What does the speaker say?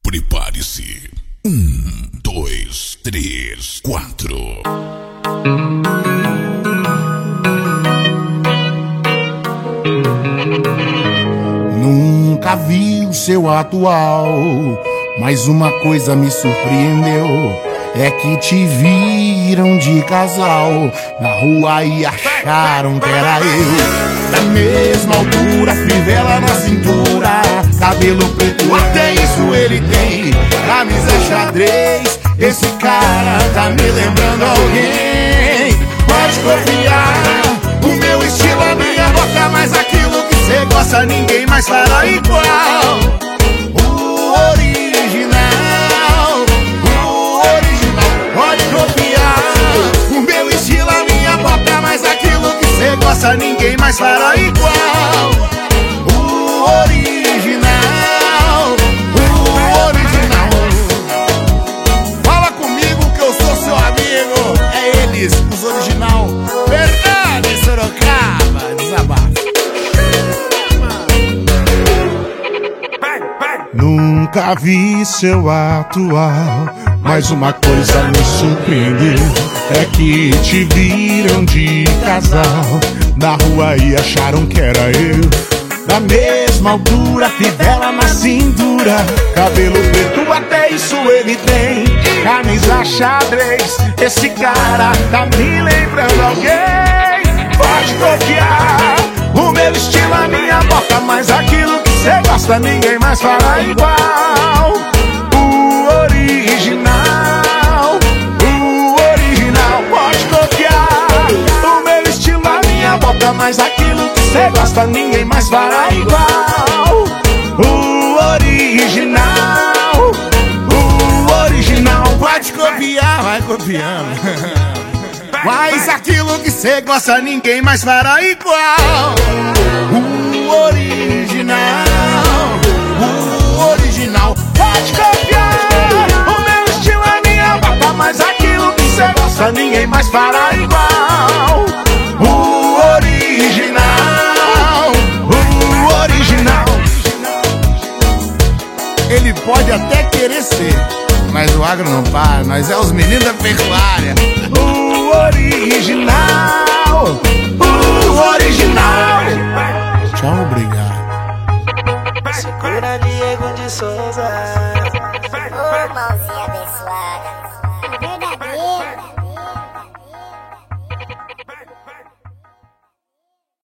Prepare-se. 2, 3, 4. Nunca vi o seu atual, mas uma coisa me surpreendeu. É que te viram de casal na rua e acharam que era eu. Da mesma altura, fivela na cintura, cabelo preto, até isso ele tem. Camisa xadrez, esse cara tá me lembrando alguém. Pode confiar, o meu estilo, a minha boca, mas aquilo que cê gosta ninguém mais fará igual. O original, pode copiar. O meu estilo, a minha boca, mas aquilo que cê gosta ninguém mais fará igual. O original, o original. Fala comigo que eu sou seu amigo. É eles, os original. Verdade, Sorocaba, desabafo. Nunca vi seu atual, mas uma coisa me surpreendeu. É que te viram de casal na rua e acharam que era eu. Da mesma altura, fivela na cintura, cabelo preto, até isso ele tem. Camisa xadrez, esse cara tá me lembrando alguém. Pode confiar, o meu estilo, a minha boca, mas aquilo que cê gosta ninguém mais fará igual. O original, pode copiar. O meu estilo, a minha boca, mas aquilo que cê gosta ninguém mais fará igual. O original, pode copiar, vai copiando. Mas aquilo que cê gosta ninguém mais fará igual. O original, pode copiar. O meu estilo, a minha boca, mas aquilo que cê gosta ninguém mais fará igual. O original. Ele pode até querer ser, mas o agro não para, nós é os meninos da pecuária. O original,